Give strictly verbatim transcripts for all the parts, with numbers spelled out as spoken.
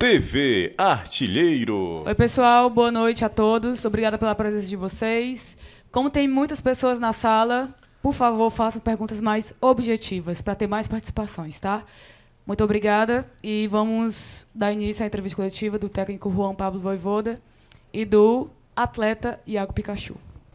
T V Artilheiro. Oi, pessoal, boa noite a todos. Obrigada pela presença de vocês. Como tem muitas pessoas na sala, por favor, façam perguntas mais objetivas para ter mais participações, tá? Muito obrigada e vamos dar início à entrevista coletiva do técnico Juan Pablo Vojvoda e do atleta Iago Pikachu.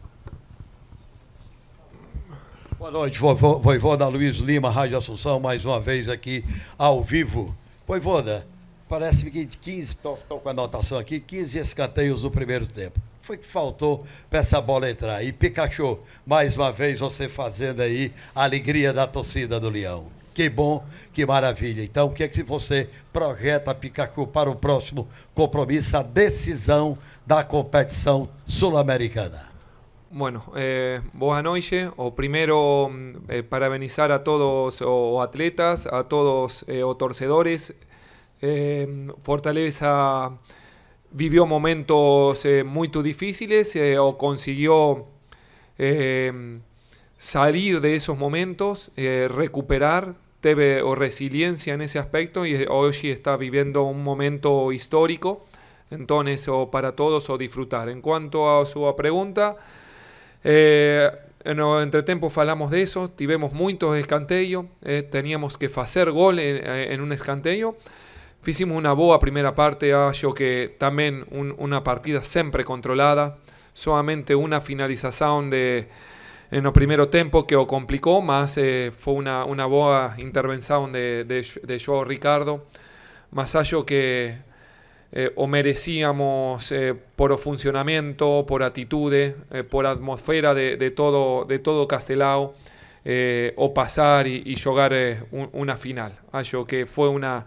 Boa noite, Vojvoda Luiz Lima, Rádio Assunção, mais uma vez aqui ao vivo. Vojvoda, parece que quinze, estou com a anotação aqui, quinze escanteios no primeiro tempo. O que foi que faltou para essa bola entrar? E Pikachu, mais uma vez você fazendo aí a alegria da torcida do Leão. Que bom, que maravilha. Então, o que é que você projeta, Pikachu, para o próximo compromisso, a decisão da competição sul-americana? Bueno, eh, boa noite. O primeiro, eh, parabenizar a todos os atletas, a todos eh, os torcedores. Eh, Fortaleza vivió momentos eh, muy difíciles eh, o consiguió eh, salir de esos momentos, eh, recuperar, teve resiliencia en ese aspecto y hoy está viviendo un momento histórico, entonces o para todos o disfrutar. En cuanto a su pregunta, eh, no entretempo falamos de eso, tivemos muchos escanteios, eh, teníamos que hacer gol en, en un escanteio. Hicimos una boa primera parte, acho que también un, una partida siempre controlada, solamente una finalización de, en el primer tiempo que o complicó, más eh, fue una, una boa intervención de, de, de João Ricardo, más acho que eh, o merecíamos eh, por o funcionamiento, por atitude, eh, por atmósfera de, de, todo, de todo Castelao, eh, o pasar y, y jugar eh, un, una final. Acho que fue una...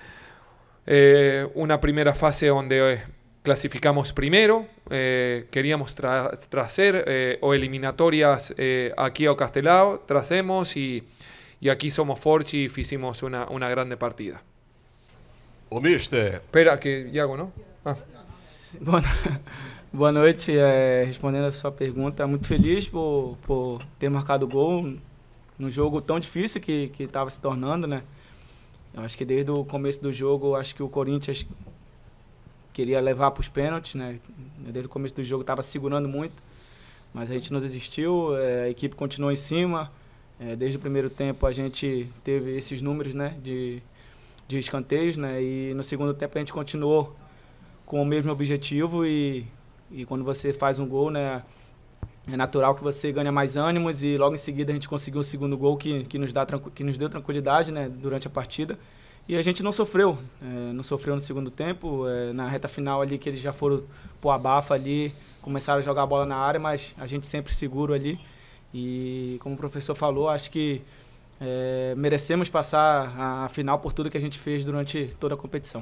Eh, una primera fase donde eh, clasificamos primero, eh, queríamos tra traer eh, o eliminatorias eh, aquí a Castelao, tracemos y, y aquí somos fortes y hicimos una, una grande partida. O mister. Espera que Iago, não? Ah. Boa, boa noite, é, respondendo a sua pergunta, muito feliz por, por ter marcado gol num jogo tão difícil que estava se tornando, né? Eu acho que desde o começo do jogo, acho que o Corinthians queria levar para os pênaltis, né? Desde o começo do jogo estava segurando muito, mas a gente não desistiu, é, a equipe continuou em cima. É, desde o primeiro tempo a gente teve esses números, né, de, de escanteios, né? E no segundo tempo a gente continuou com o mesmo objetivo e, e quando você faz um gol, né, é natural que você ganha mais ânimos e logo em seguida a gente conseguiu o segundo gol que, que, nos, dá, que nos deu tranquilidade, né, durante a partida. E a gente não sofreu, é, não sofreu no segundo tempo, é, na reta final ali que eles já foram pro abafa ali, começaram a jogar a bola na área, mas a gente sempre seguro ali. E como o professor falou, acho que é, merecemos passar a, a final por tudo que a gente fez durante toda a competição.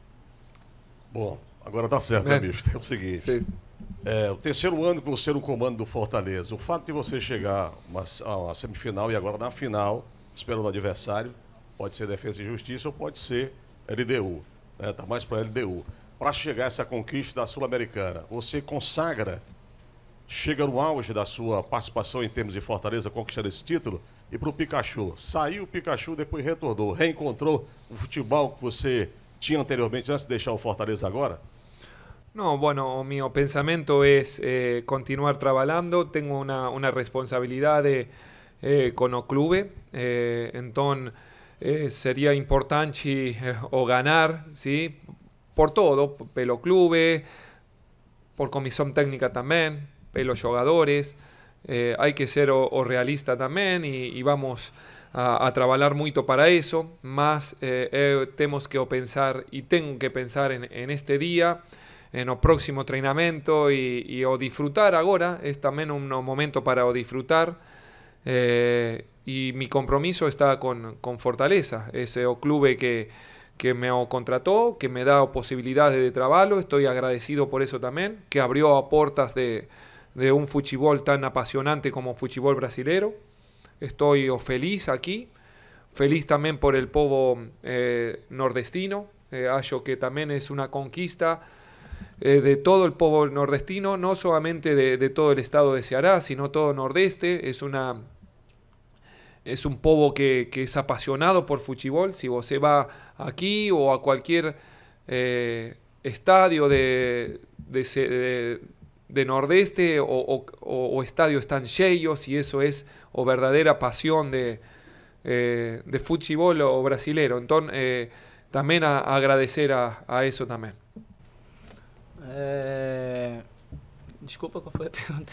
Bom, agora tá certo, é. né, bicho? É o seguinte... Sim. É, o terceiro ano que você no comando do Fortaleza, o fato de você chegar a uma semifinal e agora na final, esperando o adversário, pode ser Defesa e Justiça ou pode ser L D U, né? Tá mais para L D U. Para chegar a essa conquista da Sul-Americana, você consagra, chega no auge da sua participação em termos de Fortaleza, conquistando esse título, e para o Pikachu, saiu o Pikachu, depois retornou, reencontrou o futebol que você tinha anteriormente, antes de deixar o Fortaleza agora? No, bueno, mi pensamiento es eh, continuar trabajando, tengo una, una responsabilidad de, eh, con el club, eh, entonces eh, sería importante eh, o ganar, ¿sí? Por todo, pelo club, por comisión técnica también, pelo jugadores, eh, hay que ser o, o realista también y, y vamos a, a trabajar mucho para eso, más eh, eh, tenemos que pensar y tengo que pensar en, en este día, en el próximo treinamento y, y o disfrutar ahora, es también un momento para o disfrutar eh, y mi compromiso está con, con Fortaleza, es el club que, que me contrató, que me da posibilidades de trabajo, estoy agradecido por eso también, que abrió a puertas de, de un fútbol tan apasionante como el fútbol brasilero, estoy o feliz aquí, feliz también por el povo eh, nordestino, eh, hallo que también es una conquista Eh, de todo el pueblo nordestino, no solamente de, de todo el estado de Ceará, sino todo nordeste. Es una es un pueblo que, que es apasionado por fútbol. Si vos se va aquí o a cualquier eh, estadio de, de, de, de Nordeste o, o, o estadios están cheios y eso es o verdadera pasión de, eh, de fútbol o brasilero. Entonces, eh, también a, a agradecer a, a eso también. É... Desculpa, qual foi a pergunta?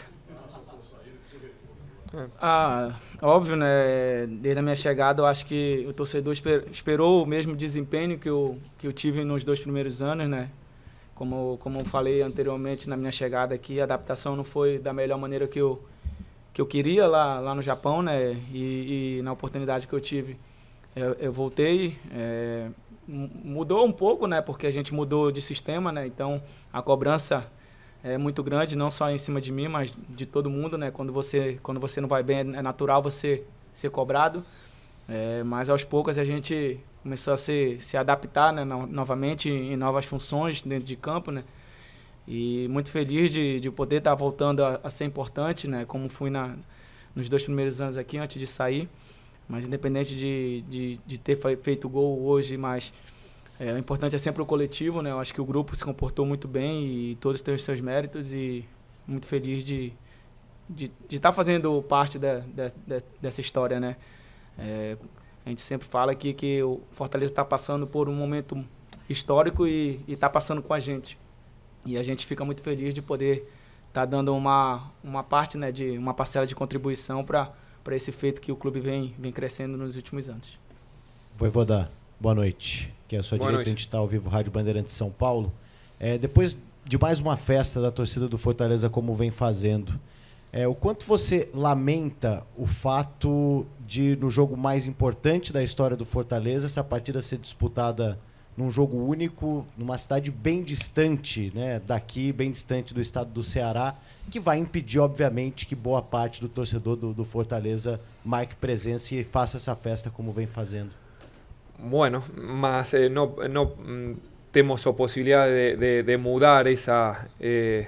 Ah, óbvio, né? Desde a minha chegada, eu acho que o torcedor esper, esperou o mesmo desempenho que eu, que eu tive nos dois primeiros anos, né? Como, como eu falei anteriormente na minha chegada aqui, a adaptação não foi da melhor maneira que eu, que eu queria lá, lá no Japão, né? E, e na oportunidade que eu tive, eu, eu voltei. É, mudou um pouco, né? Porque a gente mudou de sistema, né? Então, a cobrança é muito grande, não só em cima de mim, mas de todo mundo, né? Quando você, quando você não vai bem, é natural você ser cobrado. É, mas aos poucos a gente começou a se, se adaptar, né? No, novamente em novas funções dentro de campo, né? E muito feliz de, de poder estar voltando a, a ser importante, né? Como fui na, nos dois primeiros anos aqui, antes de sair. Mas independente de, de, de ter feito gol hoje, mas... É, o importante é sempre o coletivo, né? Eu acho que o grupo se comportou muito bem e todos têm os seus méritos e muito feliz de de de estar fazendo parte da, da, da, dessa história, né? É, a gente sempre fala aqui que o Fortaleza está passando por um momento histórico e está passando com a gente. E a gente fica muito feliz de poder estar tá dando uma, uma parte, né, de uma parcela de contribuição para para esse feito que o clube vem, vem crescendo nos últimos anos. Voivoda, boa noite. Que é a sua Boa direita, noite. a gente está ao vivo, Rádio Bandeirantes São Paulo. É, depois de mais uma festa da torcida do Fortaleza, como vem fazendo, é, o quanto você lamenta o fato de, no jogo mais importante da história do Fortaleza, essa partida ser disputada num jogo único, numa cidade bem distante, né, daqui, bem distante do estado do Ceará, que vai impedir, obviamente, que boa parte do torcedor do, do Fortaleza marque presença e faça essa festa como vem fazendo? Bueno, mas eh, no, no mm, temos a posibilidad de, de, de mudar esa, eh,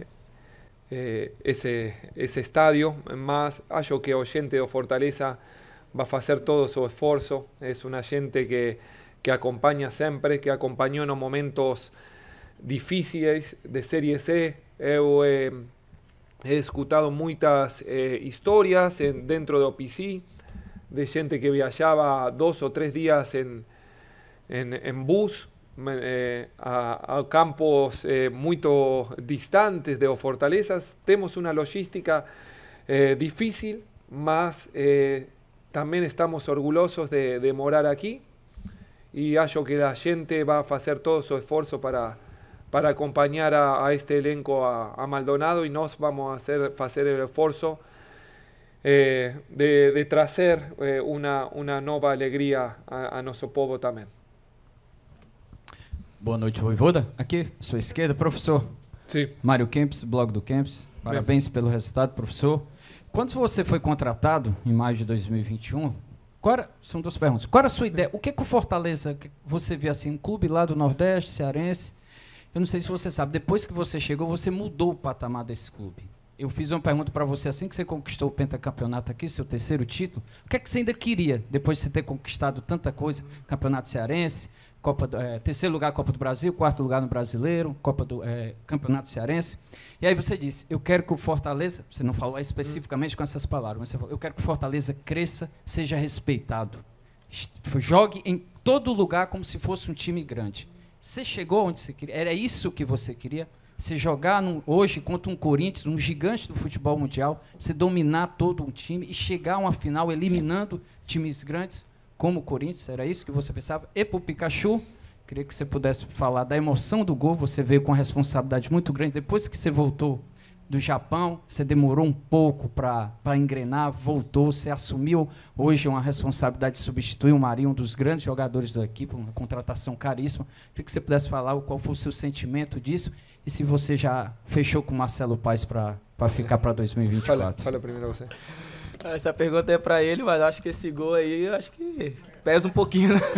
eh, ese, ese estadio, mas acho que o gente do Fortaleza va a hacer todo su esfuerzo. Es una gente que, que acompaña siempre, que acompañó en los momentos difíciles de Serie C. Eu eh, he escutado muchas eh, historias en, dentro de O P C, de gente que viajaba dos o tres días en, en, en bus eh, a, a campos eh, muy distantes de Fortalezas. Tenemos una logística eh, difícil, mas eh, también estamos orgullosos de, de morar aquí y hallo que la gente va a hacer todo su esfuerzo para, para acompañar a, a este elenco a, a Maldonado y nos vamos a hacer, hacer el esfuerzo Eh, de, de trazer eh, uma, uma nova alegria a, a nosso povo também. Boa noite, Voivoda. Aqui, à sua esquerda, professor. Sim. Mário Kempis, blog do Kempis. Parabéns Bem. pelo resultado, professor. Quando você foi contratado, em maio de dois mil e vinte e um, qual era, são duas perguntas. Qual era a sua ideia? O que que o Fortaleza, você via assim, um clube lá do Nordeste, cearense? Eu não sei se você sabe, depois que você chegou, você mudou o patamar desse clube. Eu fiz uma pergunta para você assim que você conquistou o pentacampeonato aqui, seu terceiro título. O que é que você ainda queria, depois de você ter conquistado tanta coisa? Campeonato Cearense, Copa do, é, terceiro lugar Copa do Brasil, quarto lugar no Brasileiro, Copa do, é, Campeonato Cearense. E aí você disse, eu quero que o Fortaleza, você não falou especificamente com essas palavras, mas você falou, eu quero que o Fortaleza cresça, seja respeitado. Jogue em todo lugar como se fosse um time grande. Você chegou onde você queria? Era isso que você queria? Você jogar no, hoje contra um Corinthians, um gigante do futebol mundial, você dominar todo um time e chegar a uma final eliminando times grandes como o Corinthians, era isso que você pensava? E para o Pikachu, queria que você pudesse falar da emoção do gol, você veio com uma responsabilidade muito grande, depois que você voltou do Japão, você demorou um pouco para engrenar, voltou, você assumiu hoje uma responsabilidade de substituir o Marinho, um dos grandes jogadores da equipe, uma contratação caríssima. Queria que você pudesse falar qual foi o seu sentimento disso e se você já fechou com o Marcelo Paes para ficar para dois mil e vinte e quatro. Fala, fala primeiro você. Essa pergunta é para ele, mas acho que esse gol aí, acho que pesa um pouquinho, né?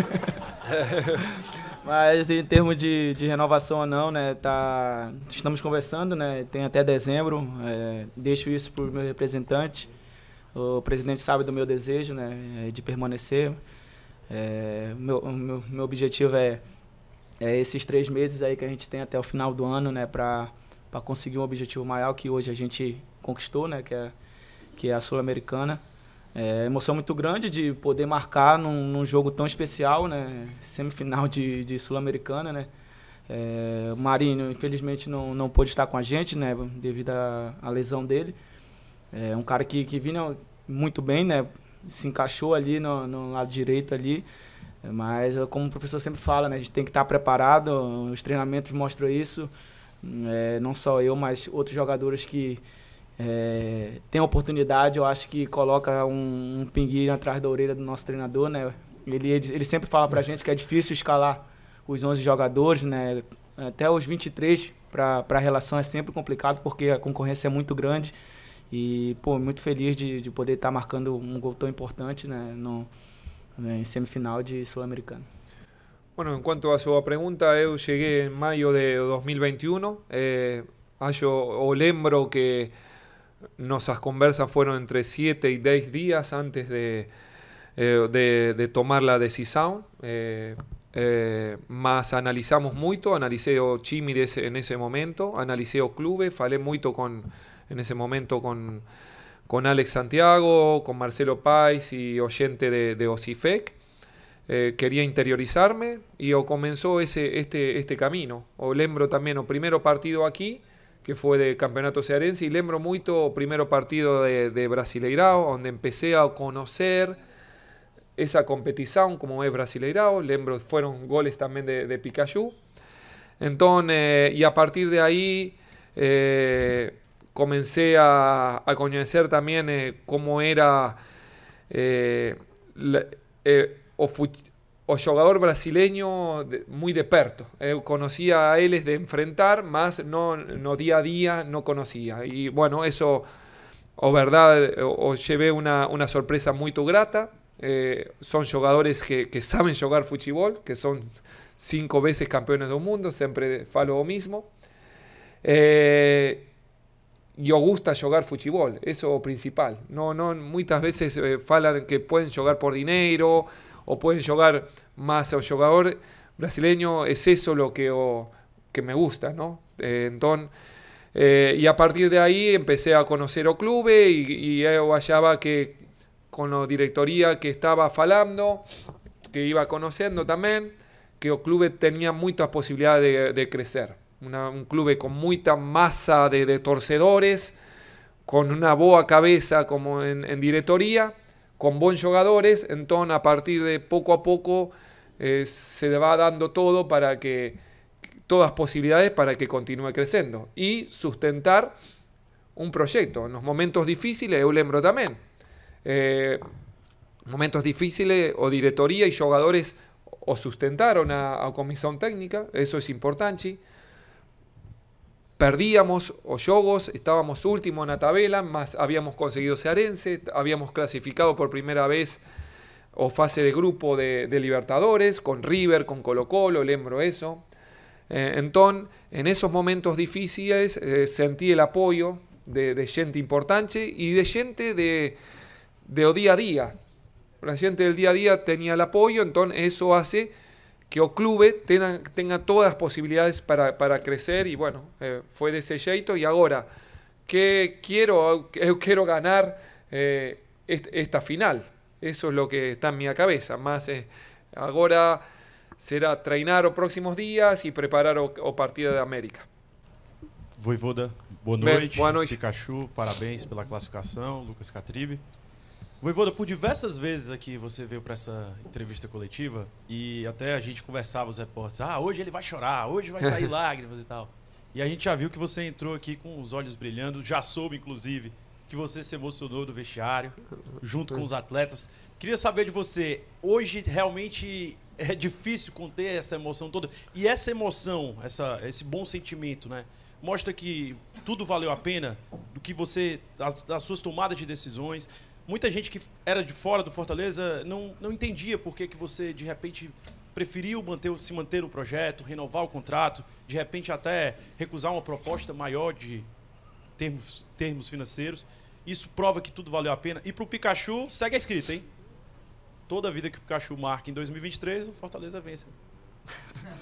Mas em termos de, de renovação ou não, né, tá, estamos conversando, né, tem até dezembro, é, deixo isso para o meu representante, o presidente sabe do meu desejo, né, de permanecer, é, meu, meu, meu objetivo é, é esses três meses aí que a gente tem até o final do ano, né, para para conseguir um objetivo maior que hoje a gente conquistou, né, que é, que é a Sul-Americana. É emoção muito grande de poder marcar num, num jogo tão especial, né, semifinal de, de Sul-Americana, né. É, o Marinho, infelizmente, não, não pôde estar com a gente, né, devido à, à lesão dele. É um cara que, que vinha muito bem, né, se encaixou ali no, no lado direito ali. Mas, como o professor sempre fala, né, a gente tem que estar preparado, os treinamentos mostram isso. É, não só eu, mas outros jogadores que é, têm oportunidade, eu acho que coloca um, um pinguinho atrás da orelha do nosso treinador, né? Ele, ele, ele sempre fala pra gente que é difícil escalar os onze jogadores, né? Até os vinte e três para a relação é sempre complicado, porque a concorrência é muito grande. E, pô, muito feliz de, de poder estar marcando um gol tão importante, né, no, em semifinal de Sul-Americana. Bueno, en cuanto a su pregunta, eu llegué en mayo de dos mil veintiuno. Eh, yo o lembro que nuestras conversas fueron entre siete y diez días antes de, eh, de, de tomar la decisión. Eh, eh, más analizamos mucho, analicé o Chimi de ese, en ese momento, analicé o clube, falé mucho con, en ese momento con, con Alex Santiago, con Marcelo Pais y oyente de, de Ocifec. Eh, quería interiorizarme y o comenzó ese, este, este camino. O lembro también o primero partido aquí, que fue de Campeonato Cearense, y lembro mucho o primero partido de, de Brasileirao, donde empecé a conocer esa competición como es Brasileirao. Lembro, fueron goles también de, de Pikachu. Entonces, y a partir de ahí eh, comencé a, a conocer también eh, cómo era eh, la, eh, o, o jugador brasileño de, muy de perto. Eu conocía a él de enfrentar, más no, no día a día no conocía. Y bueno, eso, o verdad, o, o llevé una, una sorpresa muy grata. Eh, son jugadores que, que saben jugar fútbol, que son cinco veces campeones del mundo, siempre falo lo mismo. Eh, y os gusta jugar fútbol, eso es lo principal. No, no, muchas veces eh, falan que pueden jugar por dinero, o pueden jugar más. El jugador brasileño es eso lo que, o, que me gusta, ¿no? Eh, entonces, eh, y a partir de ahí empecé a conocer el club y, y yo hallaba que con la directoría que estaba falando, que iba conociendo también, que el club tenía muchas posibilidades de, de crecer. Una, un club con mucha masa de, de torcedores, con una boa cabeza como en, en directoría, con buenos jugadores. Entonces a partir de poco a poco eh, se le va dando todo para que, todas posibilidades para que continúe creciendo y sustentar un proyecto. En los momentos difíciles, yo lembro también, eh, momentos difíciles o directoría y jugadores o sustentaron a, a comisión técnica, eso es importante. Perdíamos o jogos, estábamos último en la tabla, más habíamos conseguido Cearense, habíamos clasificado por primera vez o fase de grupo de, de Libertadores, con River, con Colo Colo, lembro eso. Eh, entonces, en esos momentos difíciles eh, sentí el apoyo de, de gente importante y de gente de, de o día a día. La gente del día a día tenía el apoyo, entonces eso hace que el club tenga, tenga todas las posibilidades para, para crecer y bueno, eh, fue de ese jeito y ahora, ¿qué quiero? Eu quiero ganar eh, esta final. Eso es lo que está en mi cabeza. Más eh, ahora será treinar los próximos días y preparar o, o partido de América. Voivoda, boa noite. Boa noite. Pikachu, parabéns pela classificação. Lucas Catribe. Voivoda, por diversas vezes aqui você veio para essa entrevista coletiva e até a gente conversava os repórteres. Ah, hoje ele vai chorar, hoje vai sair lágrimas e tal. E a gente já viu que você entrou aqui com os olhos brilhando, já soube, inclusive, que você se emocionou do vestiário, junto com os atletas. Queria saber de você, hoje realmente é difícil conter essa emoção toda? E essa emoção, essa, esse bom sentimento, né? Mostra que tudo valeu a pena, do que você, das, das suas tomadas de decisões. Muita gente que era de fora do Fortaleza não, não entendia por que, que você, de repente, preferiu manter, se manter no projeto, renovar o contrato, de repente até recusar uma proposta maior de termos, termos financeiros. Isso prova que tudo valeu a pena. E para o Pikachu, segue a escrita, hein? Toda a vida que o Pikachu marca em dois mil e vinte e três, o Fortaleza vence.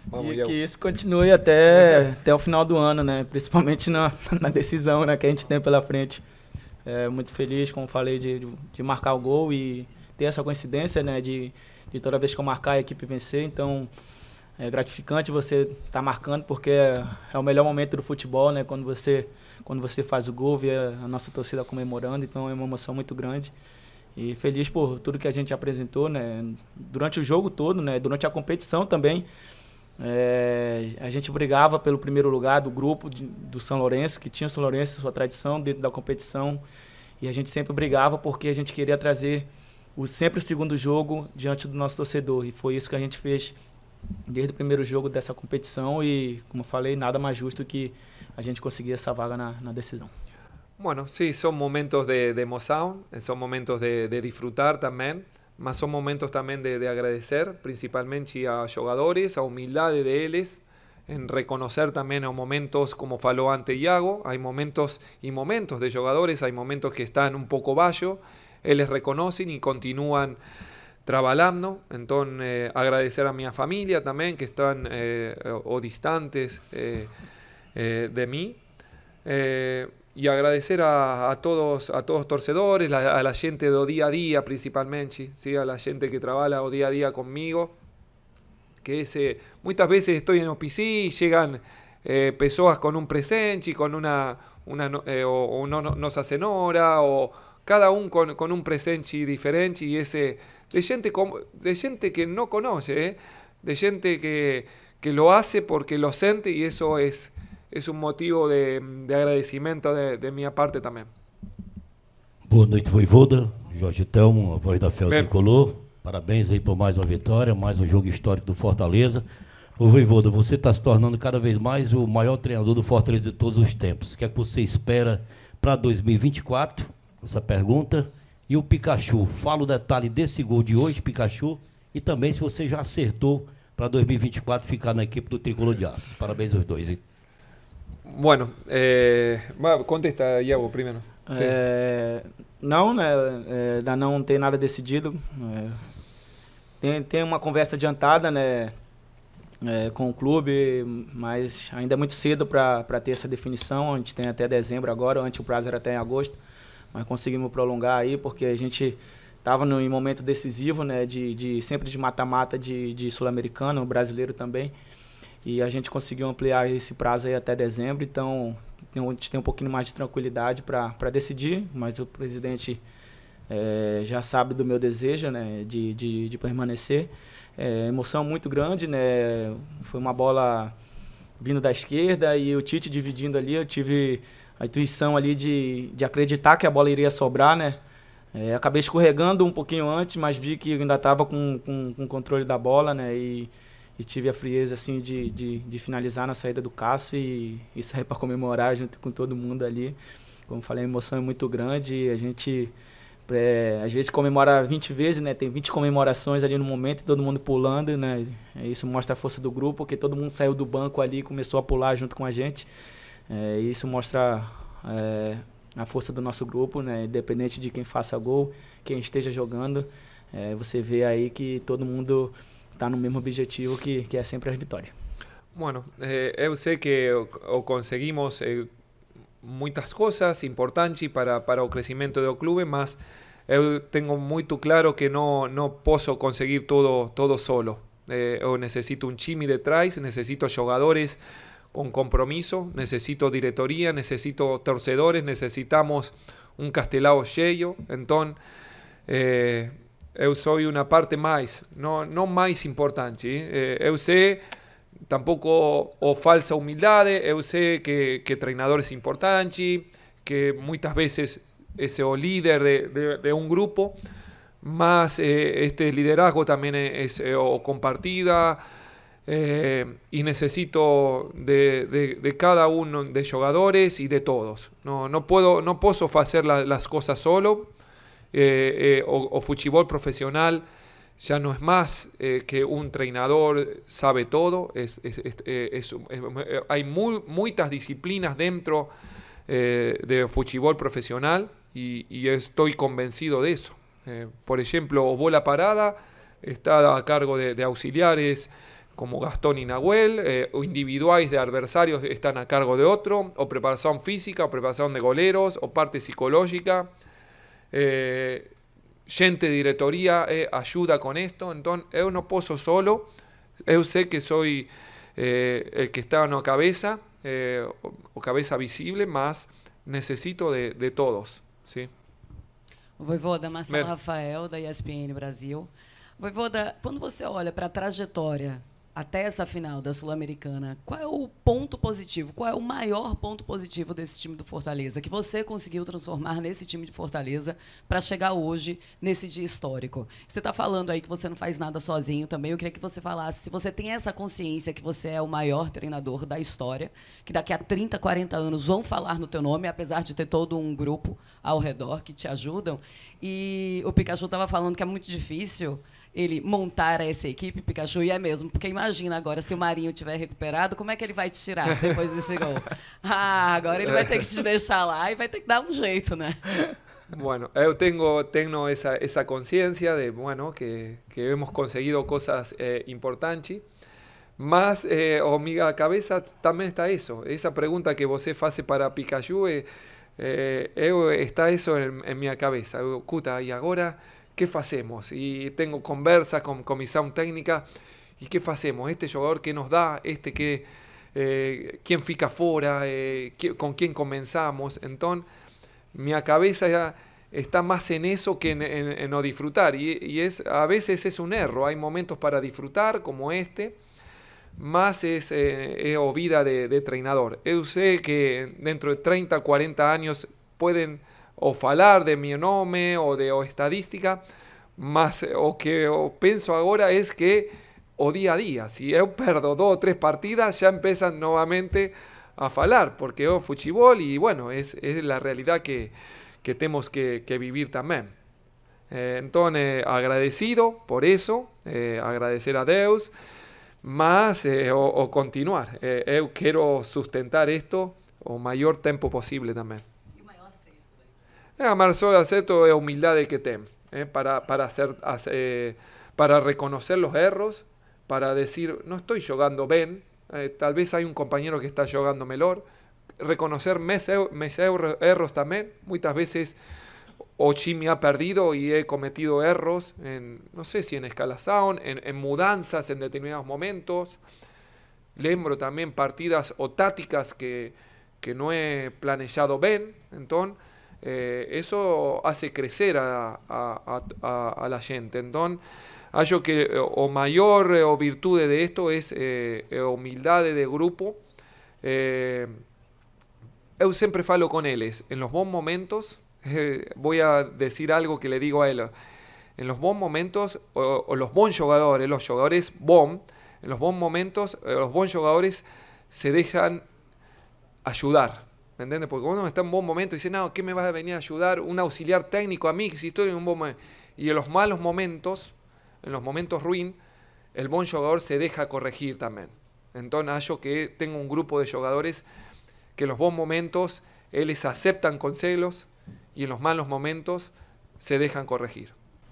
Vamos, e que isso continue até, até o final do ano, né? Principalmente na, na decisão, né, que a gente tem pela frente. É, muito feliz, como falei, de, de marcar o gol e ter essa coincidência, né, de, de toda vez que eu marcar a equipe vencer. Então, é gratificante você estar tá marcando, porque é, é o melhor momento do futebol, né, quando você, quando você faz o gol, vê a, a nossa torcida comemorando. Então, é uma emoção muito grande. E feliz por tudo que a gente apresentou, né, durante o jogo todo, né, durante a competição também. É, a gente brigava pelo primeiro lugar do grupo de, do São Lourenço, que tinha o São Lourenço, sua tradição dentro da competição, e a gente sempre brigava porque a gente queria trazer o, sempre o segundo jogo diante do nosso torcedor, e foi isso que a gente fez desde o primeiro jogo dessa competição, e como eu falei, nada mais justo que a gente conseguir essa vaga na, na decisão. Bueno, sí, son momentos de, de emoción, son momentos de, de disfrutar también, mas son momentos también de, de agradecer, principalmente a jugadores, a humildad de ellos, en reconocer también a momentos, como faló antes Iago, hay momentos y momentos de jugadores, hay momentos que están un poco bajo, ellos reconocen y continúan trabajando. Entonces, eh, agradecer a mi familia también, que están eh, o distantes eh, eh, de mí. Eh, Y agradecer a, a todos a todos torcedores, la, a la gente do día a día principalmente, ¿sí? A la gente que trabaja o día a día conmigo, que ese, muchas veces estoy en O P C y llegan eh, pessoas con un presente, con una, una eh, o, o no, no, nos hacen hora, o cada uno con, con un presente diferente, y ese de gente, de gente que no conoce, ¿eh? De gente que, que lo hace porque lo siente, y eso es... es um motivo de, de agradecimento de, de minha parte também. Boa noite, Voivoda. Jorge Telmo, a voz da Fel Tricolor. Parabéns aí por mais uma vitória, mais um jogo histórico do Fortaleza. Ô Voivoda, você está se tornando cada vez mais o maior treinador do Fortaleza de todos os tempos. O que é que você espera para dois mil e vinte e quatro? Essa pergunta. E o Pikachu, fala o detalhe desse gol de hoje, Pikachu, e também se você já acertou para dois mil e vinte e quatro ficar na equipe do Tricolor de Aço. Parabéns aos dois, hein? Bueno, eh, va, contesta, Iago, primeiro. É, não, né? É, ainda não tem nada decidido. É, tem, tem uma conversa adiantada, né? É, com o clube, mas ainda é muito cedo para ter essa definição. A gente tem até dezembro agora, antes o prazo era até em agosto, mas conseguimos prolongar aí porque a gente estava em momento decisivo, né? De, de sempre de mata-mata de, de sul-americano, brasileiro também. E a gente conseguiu ampliar esse prazo aí até dezembro, então a gente tem um pouquinho mais de tranquilidade para decidir, mas o presidente é, já sabe do meu desejo, né, de, de, de permanecer. É, emoção muito grande, né, foi uma bola vindo da esquerda e o Tite dividindo ali, eu tive a intuição ali de, de acreditar que a bola iria sobrar, né. É, acabei escorregando um pouquinho antes, mas vi que ainda estava com, com, com controle da bola, né, e E tive a frieza assim, de, de, de finalizar na saída do Cássio e, e sair para comemorar junto com todo mundo ali. Como falei, a emoção é muito grande. A gente, é, às vezes, comemora vinte vezes, né? Tem vinte comemorações ali no momento, todo mundo pulando, né? Isso mostra a força do grupo, porque todo mundo saiu do banco ali e começou a pular junto com a gente. É, isso mostra é, a força do nosso grupo, né? Independente de quem faça gol, quem esteja jogando. É, você vê aí que todo mundo está no mesmo objetivo, que, que é sempre a vitória. Bueno, eh, eu sei que o, o conseguimos eh, muitas coisas importantes para, para o crescimento do clube, mas eu tenho muito claro que não, não posso conseguir todo, todo solo. Eh, eu necessito um time de trás, necessito jogadores com compromisso, necessito diretoria, necessito torcedores, necessitamos um Castelao cheio, então... Eh, eu sou uma parte mais, não, não mais importante. Eh, eu sei, tampouco o falsa humildade, eu sei que, que treinador é importante, que muitas vezes é o líder de, de, de um grupo, mas eh, este liderazgo também é, é o compartida, eh, e necessito de, de, de cada um de jogadores e de todos. Não, não, puedo, não posso fazer la, las coisas solo. Eh, eh, o, o fútbol profesional ya no es más eh, que un entrenador sabe todo, es, es, es, es, es, hay muy, muchas disciplinas dentro eh, del fútbol profesional y, y estoy convencido de eso. Eh, por ejemplo, bola parada está a cargo de, de auxiliares como Gastón y Nahuel, eh, o individuales de adversarios que están a cargo de otro, o preparación física, o preparación de goleros, o parte psicológica. Eh, gente de diretoría eh, ayuda con esto, entonces yo no posso solo, yo sé que soy eh, el que está en la cabeza, eh, o, o cabeza visible, mas necesito de, de todos, ¿sí? Voivoda, Marcelo Rafael, da E S P N Brasil. Voivoda, quando você olha para a trajetória até essa final da Sul-Americana, qual é o ponto positivo, qual é o maior ponto positivo desse time do Fortaleza, que você conseguiu transformar nesse time de Fortaleza para chegar hoje, nesse dia histórico? Você está falando aí que você não faz nada sozinho também, eu queria que você falasse, se você tem essa consciência que você é o maior treinador da história, que daqui a trinta, quarenta anos vão falar no teu nome, apesar de ter todo um grupo ao redor que te ajudam, e o Pikachu estava falando que é muito difícil ele montar essa equipe, Pikachu, e é mesmo, porque imagina agora, se o Marinho tiver recuperado, como é que ele vai te tirar depois desse gol? Ah, agora ele vai ter que te deixar lá e vai ter que dar um jeito, né? Bueno, yo tengo, tengo esa, esa conciencia de bueno, que, que hemos conseguido cosas eh, importantes, mas eh, en mi cabeza también está eso, esa pregunta que você hace para Pikachu, eh, eh, eu, está eso en, en mi cabeza, eu, Cuta, y ahora... ¿qué hacemos? Y tengo conversas con comisión técnica, ¿y qué hacemos? Este jugador, ¿qué nos da? Este, que eh, ¿quién fica fuera? Eh, ¿Con quién comenzamos? Entonces, mi cabeza ya está más en eso que en, en, en no disfrutar. Y, y es, a veces es un error. Hay momentos para disfrutar, como este, más es, eh, es vida de, de entrenador. Yo sé que dentro de treinta, cuarenta años pueden... o falar de mi nome o de o estadística, mas o que o penso agora es que o día a día, si yo perdo dos o tres partidas, ya empiezan nuevamente a falar, porque es fútbol y bueno, es, es la realidad que, que tenemos que, que vivir también. Eh, entonces, agradecido por eso, eh, agradecer a Deus, mas eh, o, o continuar. Eh, yo quiero sustentar esto o mayor tiempo posible también. É, Marcelo acerto é a humildade que tem, eh, para, para, hacer, eh, para reconocer los erros, para decir, no estoy jugando bien, eh, tal vez hay un compañero que está jugando mejor, reconocer mis, mis erros también, muchas veces o Chimi ha perdido y he cometido erros, en, no sé si en escalación, en, en mudanzas en determinados momentos, lembro también partidas o tácticas que, que no he planejado bien, entonces, Eh, eso hace crecer a, a, a, a la gente. Entonces, hallo que o mayor o virtud de esto es eh, humildad de grupo. Eh, yo siempre falo con ellos. En los buenos momentos, eh, voy a decir algo que le digo a él. En los buenos momentos, o, o los buenos jugadores, los jugadores bon, en los buenos momentos, los buenos jugadores se dejan ayudar. ¿Me entiendes? Porque uno está en un buen momento y dice, no, ¿qué me vas a venir a ayudar? Un auxiliar técnico a mí, que si estoy en un buen momento. Y en los malos momentos, en los momentos ruin, el buen jugador se deja corregir también. Entonces, hallo que tengo un grupo de jugadores que en los buenos momentos, ellos aceptan conselhos y en los malos momentos se dejan corregir.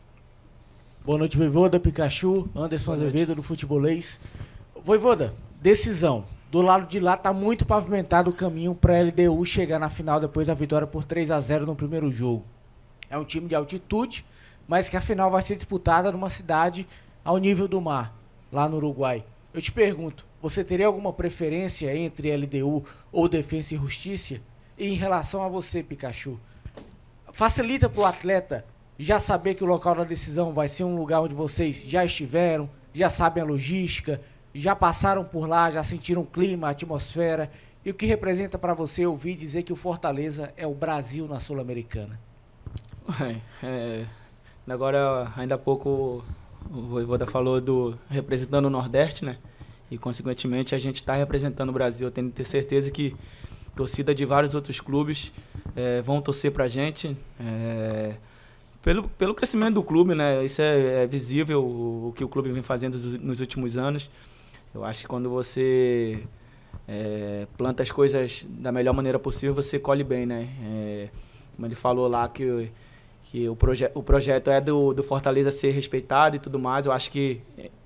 Boa noite, Voivoda, Pikachu, Anderson Azevedo, do Futebolês. Voivoda, decisão. Do lado de lá está muito pavimentado o caminho para a L D U chegar na final depois da vitória por três a zero no primeiro jogo. É um time de altitude, mas que a final vai ser disputada numa cidade ao nível do mar, lá no Uruguai. Eu te pergunto, você teria alguma preferência entre L D U ou Defensa e Justiça? E em relação a você, Pikachu, facilita para o atleta já saber que o local da decisão vai ser um lugar onde vocês já estiveram, já sabem a logística, já passaram por lá, já sentiram o clima, a atmosfera, e o que representa para você ouvir dizer que o Fortaleza é o Brasil na Sul-Americana? É, é, agora, ainda há pouco, o Voivoda falou do representando o Nordeste, né? E, consequentemente, a gente está representando o Brasil. Eu tenho que ter certeza que torcida de vários outros clubes é, vão torcer para a gente. É, pelo, pelo crescimento do clube, né? Isso é, é visível, o, o que o clube vem fazendo nos últimos anos. Eu acho que quando você é, planta as coisas da melhor maneira possível, você colhe bem, né? É, como ele falou lá que, que o, proje o projeto é do, do Fortaleza ser respeitado e tudo mais, eu acho que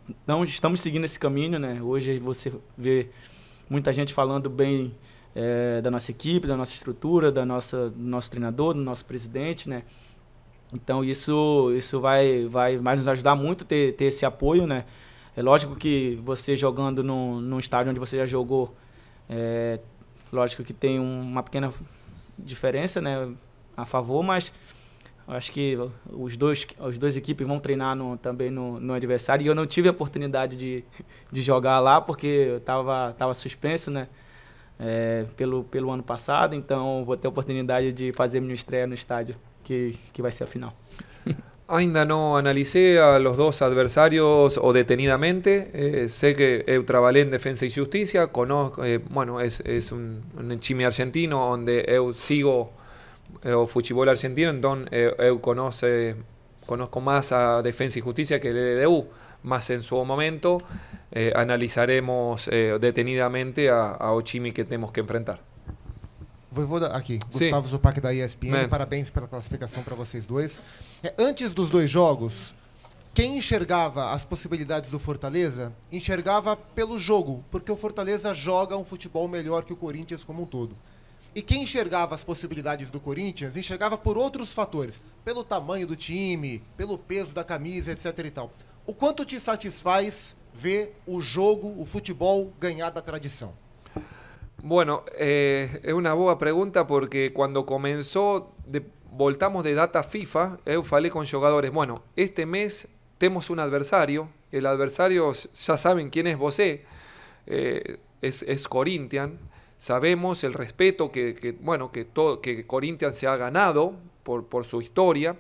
não estamos seguindo esse caminho, né? Hoje você vê muita gente falando bem é, da nossa equipe, da nossa estrutura, da nossa, do nosso treinador, do nosso presidente, né? Então isso, isso vai, vai, vai nos ajudar muito ter, ter esse apoio, né? É lógico que você jogando num, num estádio onde você já jogou, é, lógico que tem uma pequena diferença, né, a favor, mas acho que os dois, os dois equipes vão treinar no, também no, no adversário, e eu não tive a oportunidade de, de jogar lá porque eu estava tava suspenso, né, é, pelo, pelo ano passado, então vou ter a oportunidade de fazer minha estreia no estádio, que, que vai ser a final. Ainda no analicé a los dos adversarios o detenidamente. Eh, sé que eu trabajé en Defensa y Justicia. Conozco, eh, bueno, es, es un, un time argentino donde eu sigo eh, o fútbol argentino, entonces eh, eu conoce, conozco más a Defensa y Justicia que el E D U. Más en su momento eh, analizaremos eh, detenidamente a, a o time que temos que enfrentar. Voivoda, aqui, Gustavo Zupac da E S P N, Man. Parabéns pela classificação para vocês dois. É, antes dos dois jogos, quem enxergava as possibilidades do Fortaleza, enxergava pelo jogo, porque o Fortaleza joga um futebol melhor que o Corinthians como um todo. E quem enxergava as possibilidades do Corinthians, enxergava por outros fatores, pelo tamanho do time, pelo peso da camisa, etc e tal. O quanto te satisfaz ver o jogo, o futebol ganhar da tradição? Bueno, eh, es una boa pregunta porque cuando comenzó, de, voltamos de data FIFA, eu falei con jugadores, bueno, este mes tenemos un adversario, el adversario ya saben quién es você, eh, es, es Corinthians, sabemos el respeto que, que bueno, que, todo, que Corinthians se ha ganado por, por su historia,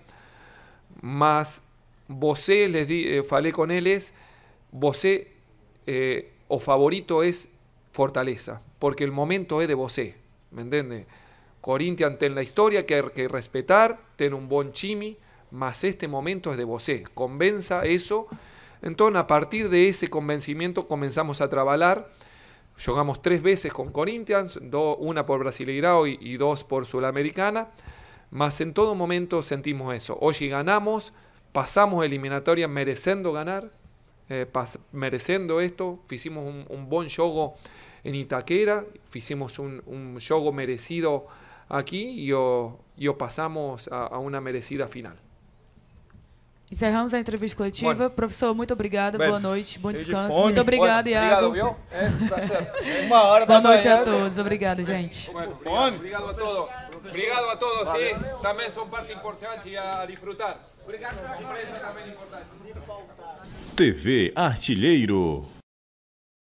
mas você, les di, eh, falei con él, você, eh, o favorito es Fortaleza, porque el momento es de você, ¿me entiende? Corinthians ten la historia que hay que respetar, ten un buen chimi, mas este momento es de você, convenza eso. Entonces a partir de ese convencimiento comenzamos a trabajar, jugamos tres veces con Corinthians, do, una por Brasileirao y, y dos por Sudamericana, mas en todo momento sentimos eso. Hoy ganamos, pasamos eliminatoria mereciendo ganar, eh, pas, mereciendo esto, hicimos un, un buen juego en Itaquera, hicimos un, un juego merecido aqui e o, e o passamos a, a uma merecida final. Encerramos a entrevista coletiva. Bueno. Professor, muito obrigada. Bueno. Boa noite, bom descanso. Muito obrigado, bueno, Iago. Obrigado, viu? É um prazer. Uma hora Boa da noite manhã. a todos. Obrigado, gente. Bueno, obrigado, obrigado a todos. Obrigado a todos, vale. Sí. Também são parte importante e a disfrutar. Obrigado pela presença também importante. T V Artilheiro.